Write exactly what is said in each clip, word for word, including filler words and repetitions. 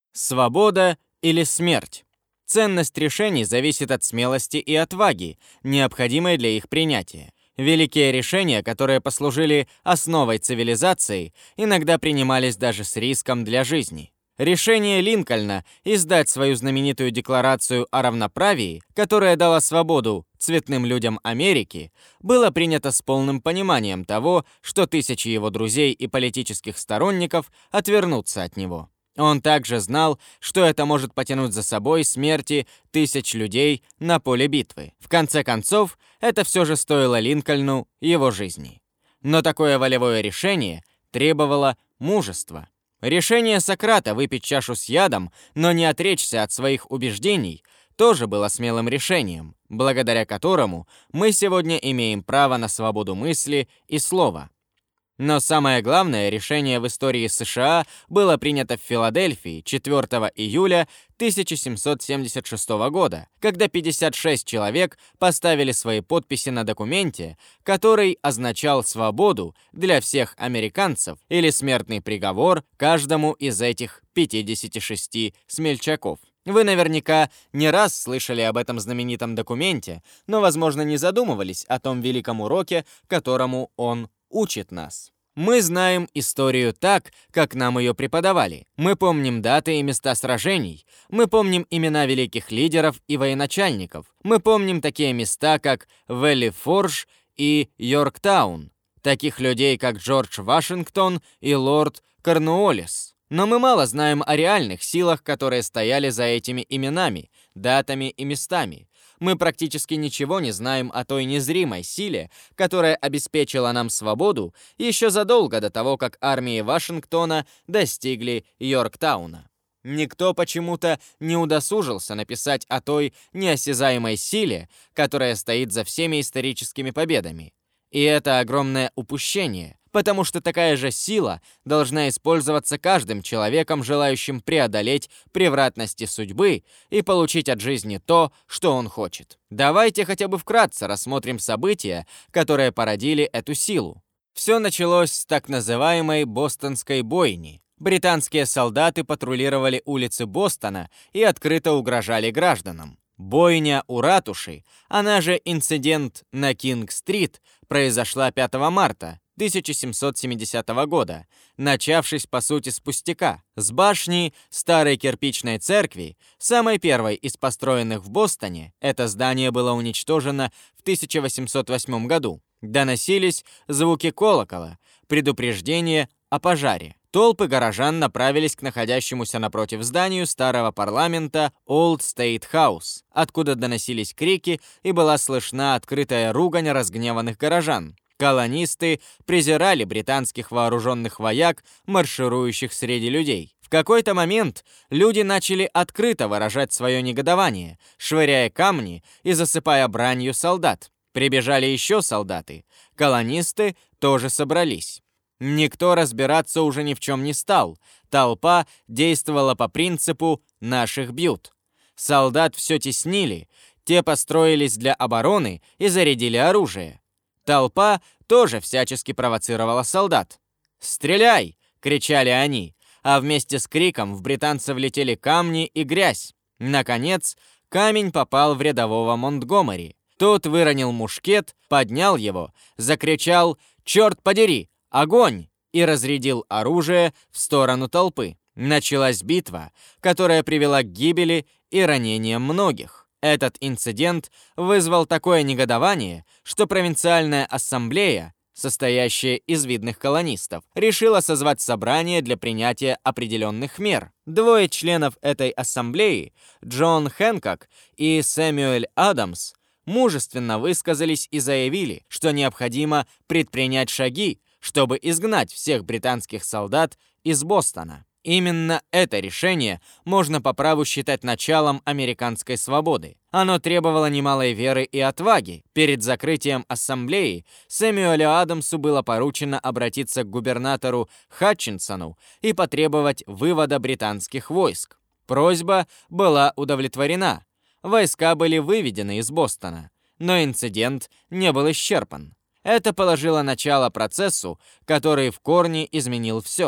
Свобода или смерть? Ценность решений зависит от смелости и отваги, необходимой для их принятия. Великие решения, которые послужили основой цивилизации, иногда принимались даже с риском для жизни. Решение Линкольна издать свою знаменитую Декларацию о равноправии, которая дала свободу цветным людям Америки, было принято с полным пониманием того, что тысячи его друзей и политических сторонников отвернутся от него. Он также знал, что это может потянуть за собой смерти тысяч людей на поле битвы. В конце концов, это все же стоило Линкольну его жизни. Но такое волевое решение требовало мужества. Решение Сократа выпить чашу с ядом, но не отречься от своих убеждений, тоже было смелым решением, благодаря которому мы сегодня имеем право на свободу мысли и слова. Но самое главное решение в истории США было принято в Филадельфии четвёртого июля тысяча семьсот семьдесят шестого года, когда пятьдесят шесть человек поставили свои подписи на документе, который означал свободу для всех американцев или смертный приговор каждому из этих пятидесяти шести смельчаков. Вы наверняка не раз слышали об этом знаменитом документе, но, возможно, не задумывались о том великом уроке, которому он учит нас. Мы знаем историю так, как нам ее преподавали. Мы помним даты и места сражений. Мы помним имена великих лидеров и военачальников. Мы помним такие места, как Вэлли-Форж и Йорктаун. Таких людей, как Джордж Вашингтон и лорд Корнуоллис. Но мы мало знаем о реальных силах, которые стояли за этими именами, датами и местами. Мы практически ничего не знаем о той незримой силе, которая обеспечила нам свободу еще задолго до того, как армии Вашингтона достигли Йорктауна. Никто почему-то не удосужился написать о той неосязаемой силе, которая стоит за всеми историческими победами. И это огромное упущение, потому что такая же сила должна использоваться каждым человеком, желающим преодолеть превратности судьбы и получить от жизни то, что он хочет. Давайте хотя бы вкратце рассмотрим события, которые породили эту силу. Все началось с так называемой Бостонской бойни. Британские солдаты патрулировали улицы Бостона и открыто угрожали гражданам. Бойня у ратуши, она же инцидент на Кинг-стрит, произошла пятого марта тысяча семьсот семидесятого года, начавшись по сути с пустяка. С башни старой кирпичной церкви, самой первой из построенных в Бостоне, это здание было уничтожено в тысяча восемьсот восьмом году, доносились звуки колокола, предупреждение о пожаре. Толпы горожан направились к находящемуся напротив зданию старого парламента Old State House, откуда доносились крики и была слышна открытая ругань разгневанных горожан. Колонисты презирали британских вооруженных вояк, марширующих среди людей. В какой-то момент люди начали открыто выражать свое негодование, швыряя камни и засыпая бранью солдат. Прибежали еще солдаты. Колонисты тоже собрались. Никто разбираться уже ни в чем не стал. Толпа действовала по принципу «наших бьют». Солдат все теснили, те построились для обороны и зарядили оружие. Толпа тоже всячески провоцировала солдат. «Стреляй!» — кричали они, а вместе с криком в британцев летели камни и грязь. Наконец, камень попал в рядового Монтгомери. Тот выронил мушкет, поднял его, закричал «Черт подери! Огонь!» и разрядил оружие в сторону толпы. Началась битва, которая привела к гибели и ранениям многих. Этот инцидент вызвал такое негодование, что провинциальная ассамблея, состоящая из видных колонистов, решила созвать собрание для принятия определенных мер. Двое членов этой ассамблеи, Джон Хэнкок и Сэмюэль Адамс, мужественно высказались и заявили, что необходимо предпринять шаги, чтобы изгнать всех британских солдат из Бостона. Именно это решение можно по праву считать началом американской свободы. Оно требовало немалой веры и отваги. Перед закрытием ассамблеи Сэмюэлю Адамсу было поручено обратиться к губернатору Хатчинсону и потребовать вывода британских войск. Просьба была удовлетворена. Войска были выведены из Бостона, но инцидент не был исчерпан. Это положило начало процессу, который в корне изменил все.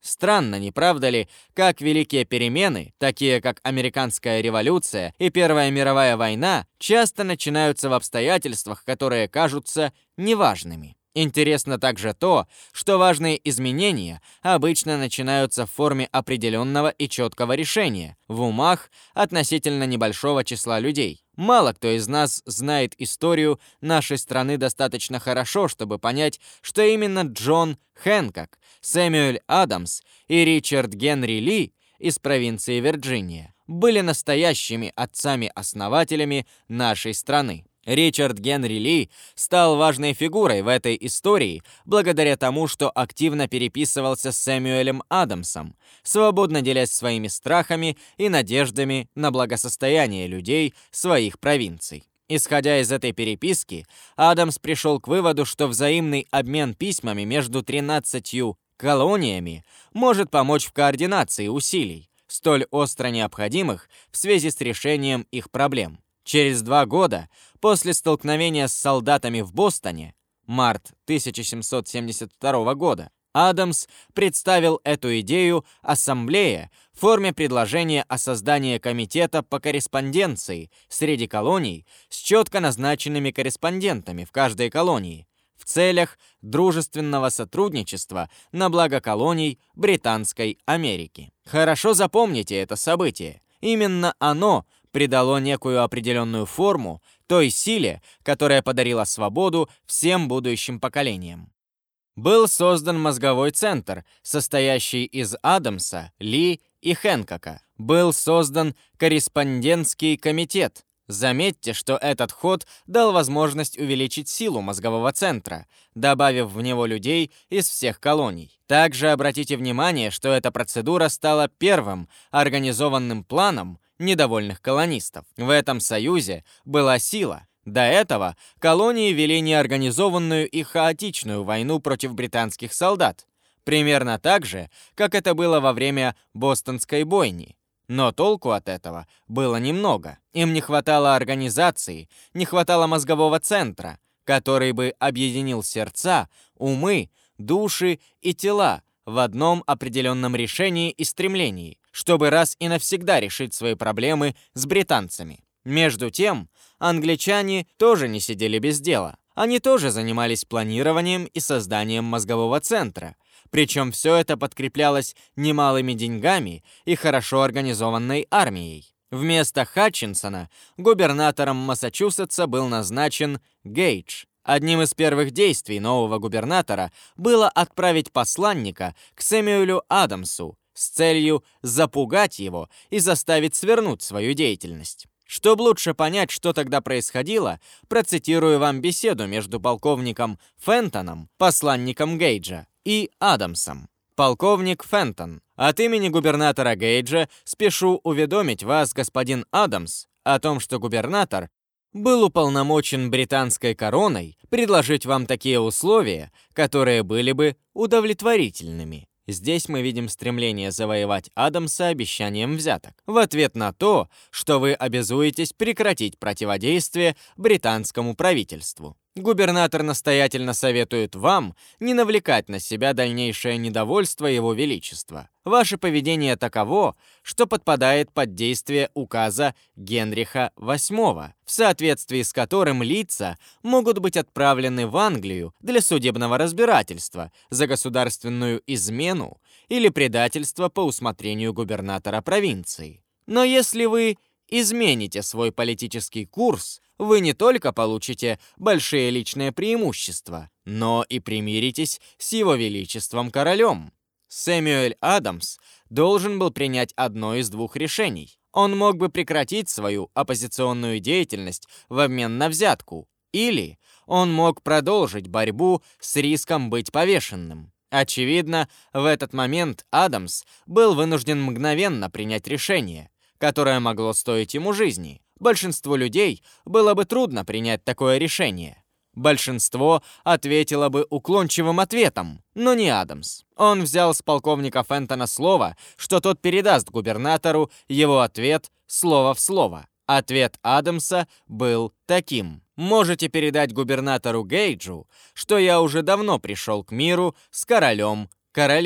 Странно, не правда ли, как великие перемены, такие как Американская революция и Первая мировая война, часто начинаются в обстоятельствах, которые кажутся неважными. Интересно также то, что важные изменения обычно начинаются в форме определенного и четкого решения, в умах относительно небольшого числа людей. Мало кто из нас знает историю нашей страны достаточно хорошо, чтобы понять, что именно Джон Хэнкок, Сэмюэль Адамс и Ричард Генри Ли из провинции Вирджиния были настоящими отцами-основателями нашей страны. Ричард Генри Ли стал важной фигурой в этой истории благодаря тому, что активно переписывался с Сэмюэлем Адамсом, свободно делясь своими страхами и надеждами на благосостояние людей своих провинций. Исходя из этой переписки, Адамс пришел к выводу, что взаимный обмен письмами между тринадцатью колониями может помочь в координации усилий, столь остро необходимых в связи с решением их проблем. Через два года после столкновения с солдатами в Бостоне, март тысяча семьсот семьдесят второго года, Адамс представил эту идею ассамблее в форме предложения о создании комитета по корреспонденции среди колоний с четко назначенными корреспондентами в каждой колонии в целях дружественного сотрудничества на благо колоний Британской Америки. Хорошо запомните это событие. Именно оно придало некую определенную форму той силе, которая подарила свободу всем будущим поколениям. Был создан мозговой центр, состоящий из Адамса, Ли и Хэнкока. Был создан корреспондентский комитет. Заметьте, что этот ход дал возможность увеличить силу мозгового центра, добавив в него людей из всех колоний. Также обратите внимание, что эта процедура стала первым организованным планом недовольных колонистов. В этом союзе была сила. До этого колонии вели неорганизованную и хаотичную войну против британских солдат, примерно так же, как это было во время Бостонской бойни. Но толку от этого было немного. Им не хватало организации, не хватало мозгового центра, который бы объединил сердца, умы, души и тела в одном определенном решении и стремлении, чтобы раз и навсегда решить свои проблемы с британцами. Между тем, англичане тоже не сидели без дела. Они тоже занимались планированием и созданием мозгового центра. Причем все это подкреплялось немалыми деньгами и хорошо организованной армией. Вместо Хатчинсона губернатором Массачусетса был назначен Гейдж. Одним из первых действий нового губернатора было отправить посланника к Сэмюэлю Адамсу с целью запугать его и заставить свернуть свою деятельность. Чтобы лучше понять, что тогда происходило, процитирую вам беседу между полковником Фентоном, посланником Гейджа, и Адамсом. Полковник Фентон: от имени губернатора Гейджа спешу уведомить вас, господин Адамс, о том, что губернатор был уполномочен британской короной предложить вам такие условия, которые были бы удовлетворительными. Здесь мы видим стремление завоевать Адамса обещанием взяток, в ответ на то, что вы обязуетесь прекратить противодействие британскому правительству. Губернатор настоятельно советует вам не навлекать на себя дальнейшее недовольство Его Величества. Ваше поведение таково, что подпадает под действие указа Генриха восьмого, в соответствии с которым лица могут быть отправлены в Англию для судебного разбирательства за государственную измену или предательство по усмотрению губернатора провинции. Но если вы измените свой политический курс, вы не только получите большие личные преимущества, но и примиритесь с Его Величеством Королем. Сэмюэль Адамс должен был принять одно из двух решений. Он мог бы прекратить свою оппозиционную деятельность в обмен на взятку, или он мог продолжить борьбу с риском быть повешенным. Очевидно, в этот момент Адамс был вынужден мгновенно принять решение, которое могло стоить ему жизни. Большинству людей было бы трудно принять такое решение. Большинство ответило бы уклончивым ответом, но не Адамс. Он взял с полковника Фентона слово, что тот передаст губернатору его ответ слово в слово. Ответ Адамса был таким: «Можете передать губернатору Гейджу, что я уже давно пришел к миру с королем королей,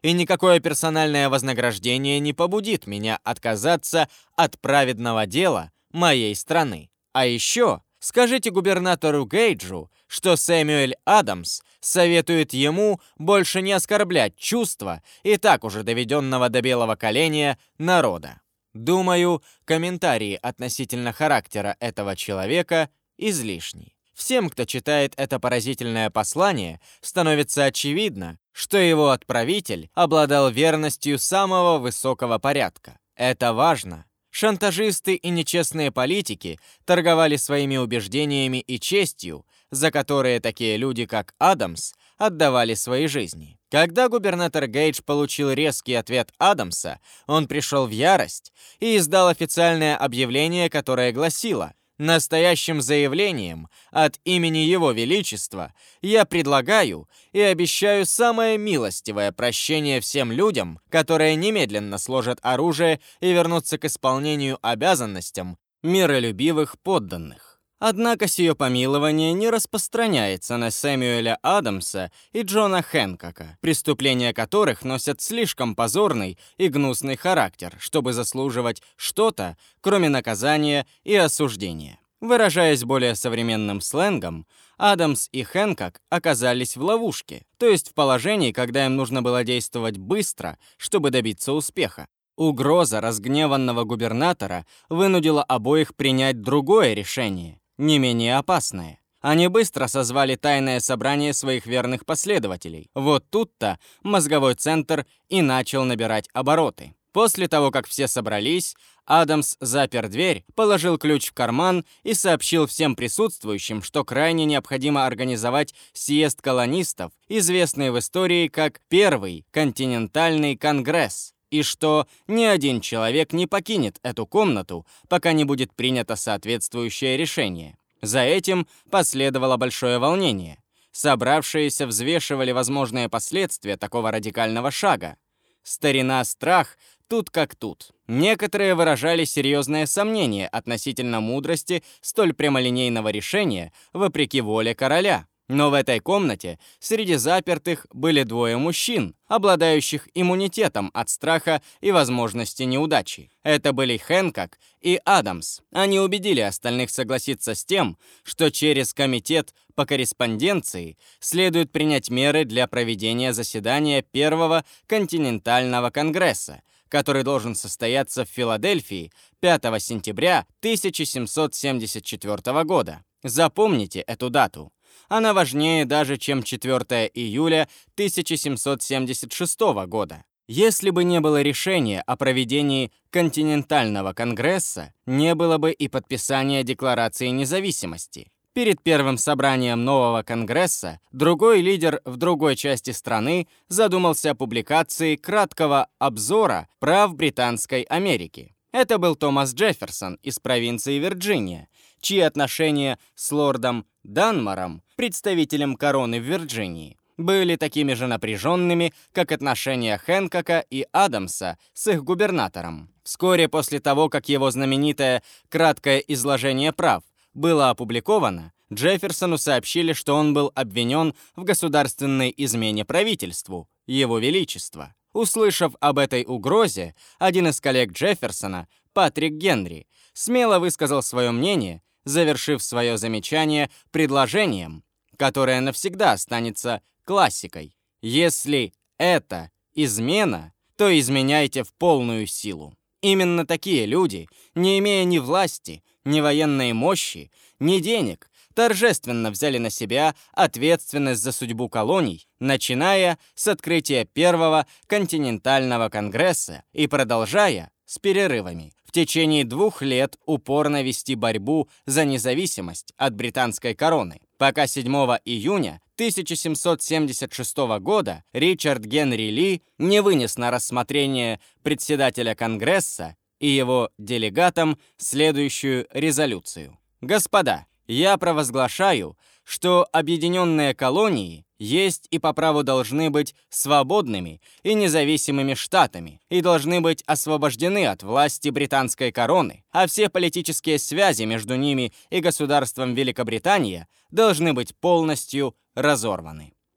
и никакое персональное вознаграждение не побудит меня отказаться от праведного дела моей страны. А еще скажите губернатору Гейджу, что Сэмюэль Адамс советует ему больше не оскорблять чувства и так уже доведенного до белого коленя народа. Думаю, комментарии относительно характера этого человека излишни. Всем, кто читает это поразительное послание, становится очевидно, что его отправитель обладал верностью самого высокого порядка. Это важно. Шантажисты и нечестные политики торговали своими убеждениями и честью, за которые такие люди, как Адамс, отдавали свои жизни. Когда губернатор Гейдж получил резкий ответ Адамса, он пришел в ярость и издал официальное объявление, которое гласило: «Настоящим заявлением от имени Его Величества я предлагаю и обещаю самое милостивое прощение всем людям, которые немедленно сложат оружие и вернутся к исполнению обязанностям миролюбивых подданных». Однако сие помилование не распространяется на Сэмюэля Адамса и Джона Хэнкока, преступления которых носят слишком позорный и гнусный характер, чтобы заслуживать что-то, кроме наказания и осуждения. Выражаясь более современным сленгом, Адамс и Хэнкок оказались в ловушке, то есть в положении, когда им нужно было действовать быстро, чтобы добиться успеха. Угроза разгневанного губернатора вынудила обоих принять другое решение, не менее опасное. Они быстро созвали тайное собрание своих верных последователей. Вот тут-то мозговой центр и начал набирать обороты. После того, как все собрались, Адамс запер дверь, положил ключ в карман и сообщил всем присутствующим, что крайне необходимо организовать съезд колонистов, известный в истории как Первый континентальный конгресс, и что ни один человек не покинет эту комнату, пока не будет принято соответствующее решение. За этим последовало большое волнение. Собравшиеся взвешивали возможные последствия такого радикального шага. Старина страх тут как тут. Некоторые выражали серьезное сомнение относительно мудрости столь прямолинейного решения вопреки воле короля. Но в этой комнате среди запертых были двое мужчин, обладающих иммунитетом от страха и возможности неудачи. Это были Хэнкок и Адамс. Они убедили остальных согласиться с тем, что через комитет по корреспонденции следует принять меры для проведения заседания Первого континентального конгресса, который должен состояться в Филадельфии пятого сентября тысяча семьсот семьдесят четвёртого года. Запомните эту дату. Она важнее даже, чем четвёртого июля тысяча семьсот семьдесят шестого года. Если бы не было решения о проведении континентального конгресса, не было бы и подписания Декларации независимости. Перед первым собранием нового конгресса другой лидер в другой части страны задумался о публикации краткого обзора прав Британской Америки. Это был Томас Джефферсон из провинции Вирджиния, чьи отношения с лордом Данмором, представителем короны в Вирджинии, были такими же напряженными, как отношения Хэнкока и Адамса с их губернатором. Вскоре после того, как его знаменитое краткое изложение прав было опубликовано, Джефферсону сообщили, что он был обвинен в государственной измене правительству, Его Величества. Услышав об этой угрозе, один из коллег Джефферсона, Патрик Генри, смело высказал свое мнение, завершив свое замечание предложением, которое навсегда останется классикой. Если это измена, то изменяйте в полную силу. Именно такие люди, не имея ни власти, ни военной мощи, ни денег, торжественно взяли на себя ответственность за судьбу колоний, начиная с открытия Первого континентального конгресса и продолжая с перерывами. В течение двух лет упорно вести борьбу за независимость от британской короны, пока седьмого июня тысяча семьсот семьдесят шестого года Ричард Генри Ли не вынес на рассмотрение председателя Конгресса и его делегатам следующую резолюцию. «Господа, я провозглашаю, что объединенные колонии есть и по праву должны быть свободными и независимыми штатами и должны быть освобождены от власти британской короны, а все политические связи между ними и государством Великобритания должны быть полностью разорваны».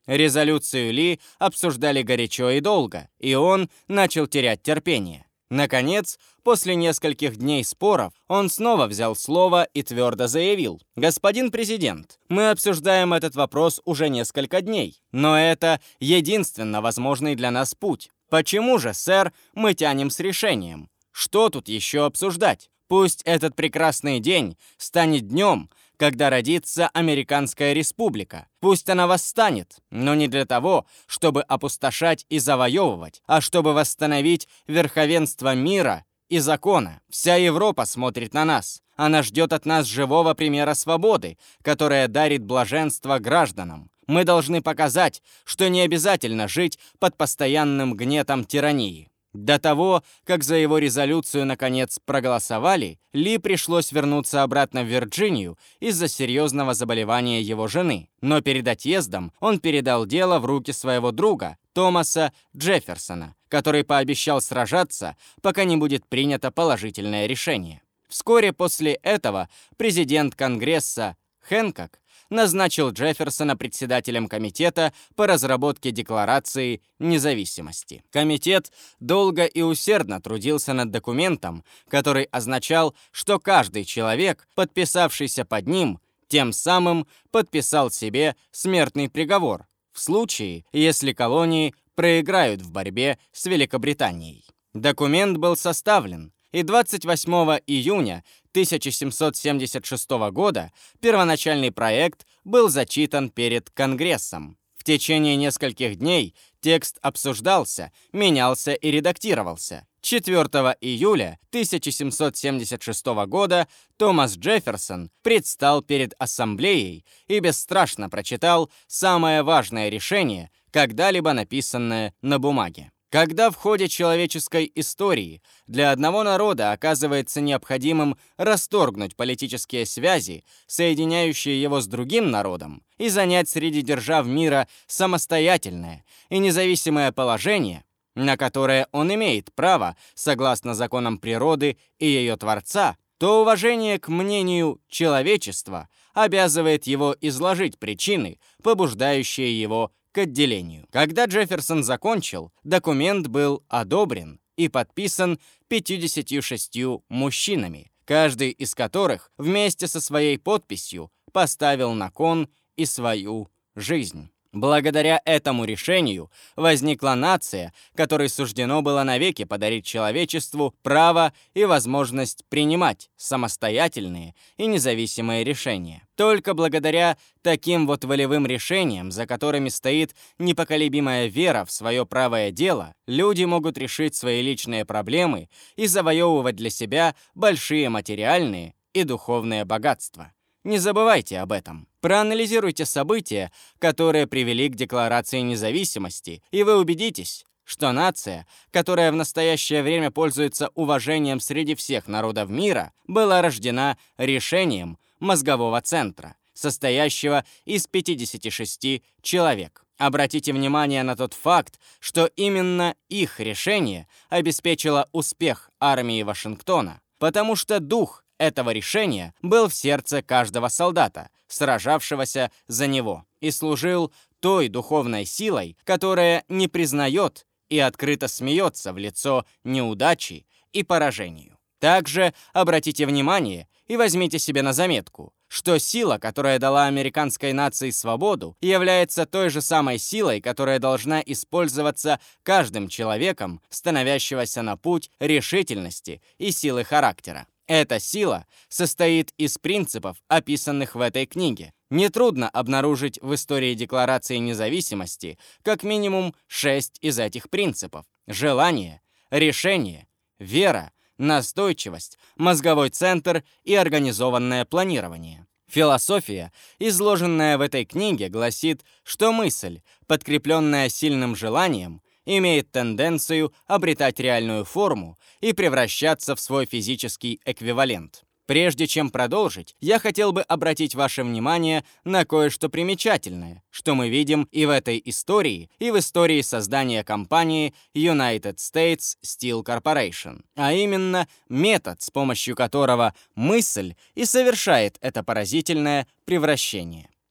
Резолюцию Ли обсуждали горячо и долго, и он начал терять терпение. Наконец, после нескольких дней споров, он снова взял слово и твердо заявил: «Господин президент, мы обсуждаем этот вопрос уже несколько дней, но это единственно возможный для нас путь. Почему же, сэр, мы тянем с решением? Что тут еще обсуждать? Пусть этот прекрасный день станет днем, когда родится Американская Республика. Пусть она восстанет, но не для того, чтобы опустошать и завоевывать, а чтобы восстановить верховенство мира и закона. Вся Европа смотрит на нас. Она ждет от нас живого примера свободы, которая дарит блаженство гражданам. Мы должны показать, что не обязательно жить под постоянным гнетом тирании». До того, как за его резолюцию наконец проголосовали, Ли пришлось вернуться обратно в Вирджинию из-за серьезного заболевания его жены. Но перед отъездом он передал дело в руки своего друга, Томаса Джефферсона, который пообещал сражаться, пока не будет принято положительное решение. Вскоре после этого президент Конгресса Хэнкок назначил Джефферсона председателем комитета по разработке Декларации независимости. Комитет долго и усердно трудился над документом, который означал, что каждый человек, подписавшийся под ним, тем самым подписал себе смертный приговор в случае, если колонии проиграют в борьбе с Великобританией. Документ был составлен, и двадцать восьмого июня тысяча семьсот семьдесят шестого года первоначальный проект был зачитан перед Конгрессом. В течение нескольких дней текст обсуждался, менялся и редактировался. четвёртого июля тысяча семьсот семьдесят шестого года Томас Джефферсон предстал перед Ассамблеей и бесстрашно прочитал самое важное решение, когда-либо написанное на бумаге. Когда в ходе человеческой истории для одного народа оказывается необходимым расторгнуть политические связи, соединяющие его с другим народом, и занять среди держав мира самостоятельное и независимое положение, на которое он имеет право согласно законам природы и ее Творца, то уважение к мнению человечества обязывает его изложить причины, побуждающие его к отделению. Когда Джефферсон закончил, документ был одобрен и подписан пятьюдесятью шестью мужчинами, каждый из которых вместе со своей подписью поставил на кон и свою жизнь. Благодаря этому решению возникла нация, которой суждено было навеки подарить человечеству право и возможность принимать самостоятельные и независимые решения. Только благодаря таким вот волевым решениям, за которыми стоит непоколебимая вера в свое правое дело, люди могут решить свои личные проблемы и завоевывать для себя большие материальные и духовные богатства. Не забывайте об этом. Проанализируйте события, которые привели к Декларации независимости, и вы убедитесь, что нация, которая в настоящее время пользуется уважением среди всех народов мира, была рождена решением мозгового центра, состоящего из пятидесяти шести человек. Обратите внимание на тот факт, что именно их решение обеспечило успех армии Вашингтона, потому что дух этого решения был в сердце каждого солдата, сражавшегося за него, и служил той духовной силой, которая не признает и открыто смеется в лицо неудачи и поражению. Также обратите внимание и возьмите себе на заметку, что сила, которая дала американской нации свободу, является той же самой силой, которая должна использоваться каждым человеком, становящегося на путь решительности и силы характера. Эта сила состоит из принципов, описанных в этой книге. Нетрудно обнаружить в истории Декларации независимости как минимум шесть из этих принципов: желание, решение, вера, настойчивость, мозговой центр и организованное планирование. Философия, изложенная в этой книге, гласит, что мысль, подкрепленная сильным желанием, имеет тенденцию обретать реальную форму и превращаться в свой физический эквивалент. Прежде чем продолжить, я хотел бы обратить ваше внимание на кое-что примечательное, что мы видим и в этой истории, и в истории создания компании United States Steel Corporation, а именно метод, с помощью которого мысль и совершает это поразительное превращение.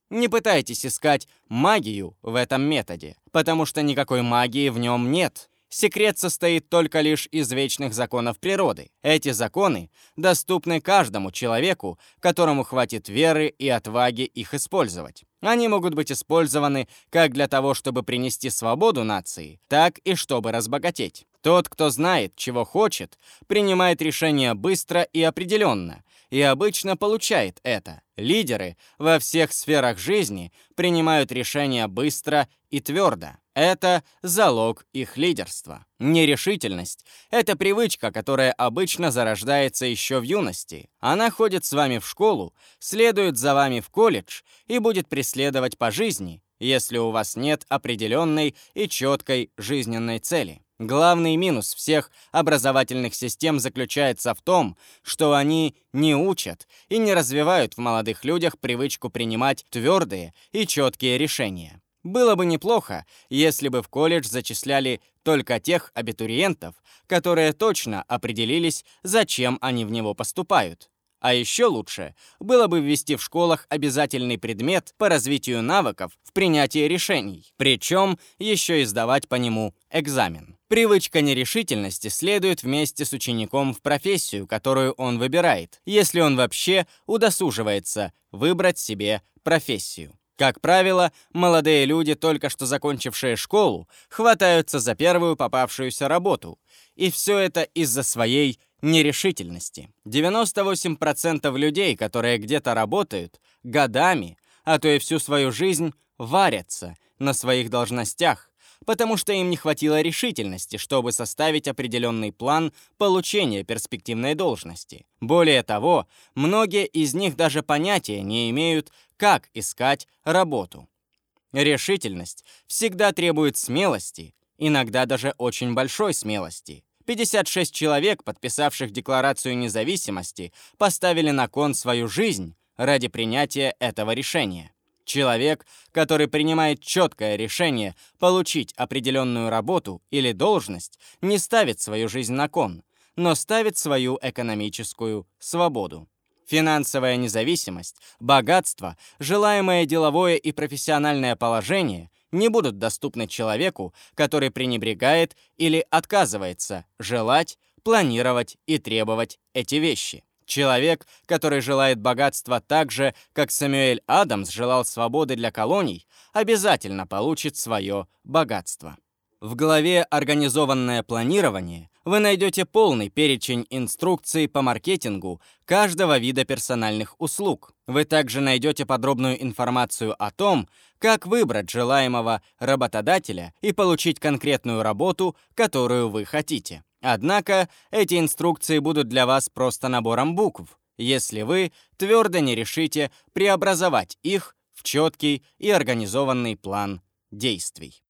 Не пытайтесь искать магию в этом методе, потому что никакой магии в нем нет. Секрет состоит только лишь из вечных законов природы. Эти законы доступны каждому человеку, которому хватит веры и отваги их использовать. Они могут быть использованы как для того, чтобы принести свободу нации, так и чтобы разбогатеть. Тот, кто знает, чего хочет, принимает решения быстро и определенно, и обычно получает это. Лидеры во всех сферах жизни принимают решения быстро и твердо. Это залог их лидерства. Нерешительность — это привычка, которая обычно зарождается еще в юности. Она ходит с вами в школу, следует за вами в колледж и будет преследовать по жизни, если у вас нет определенной и четкой жизненной цели. Главный минус всех образовательных систем заключается в том, что они не учат и не развивают в молодых людях привычку принимать твердые и четкие решения. Было бы неплохо, если бы в колледж зачисляли только тех абитуриентов, которые точно определились, зачем они в него поступают. А еще лучше было бы ввести в школах обязательный предмет по развитию навыков в принятии решений, причем еще и сдавать по нему экзамен. Привычка нерешительности следует вместе с учеником в профессию, которую он выбирает, если он вообще удосуживается выбрать себе профессию. Как правило, молодые люди, только что закончившие школу, хватаются за первую попавшуюся работу. И все это из-за своей нерешительности. девяносто восемь процентов людей, которые где-то работают, годами, а то и всю свою жизнь, варятся на своих должностях, потому что им не хватило решительности, чтобы составить определенный план получения перспективной должности. Более того, многие из них даже понятия не имеют, как искать работу. Решительность всегда требует смелости, иногда даже очень большой смелости. пятьдесят шесть человек, подписавших Декларацию независимости, поставили на кон свою жизнь ради принятия этого решения. Человек, который принимает четкое решение получить определенную работу или должность, не ставит свою жизнь на кон, но ставит свою экономическую свободу. Финансовая независимость, богатство, желаемое деловое и профессиональное положение не будут доступны человеку, который пренебрегает или отказывается желать, планировать и требовать эти вещи. Человек, который желает богатства так же, как Сэмюэль Адамс желал свободы для колоний, обязательно получит свое богатство. В главе «Организованное планирование» вы найдете полный перечень инструкций по маркетингу каждого вида персональных услуг. Вы также найдете подробную информацию о том, как выбрать желаемого работодателя и получить конкретную работу, которую вы хотите. Однако эти инструкции будут для вас просто набором букв, если вы твердо не решите преобразовать их в четкий и организованный план действий.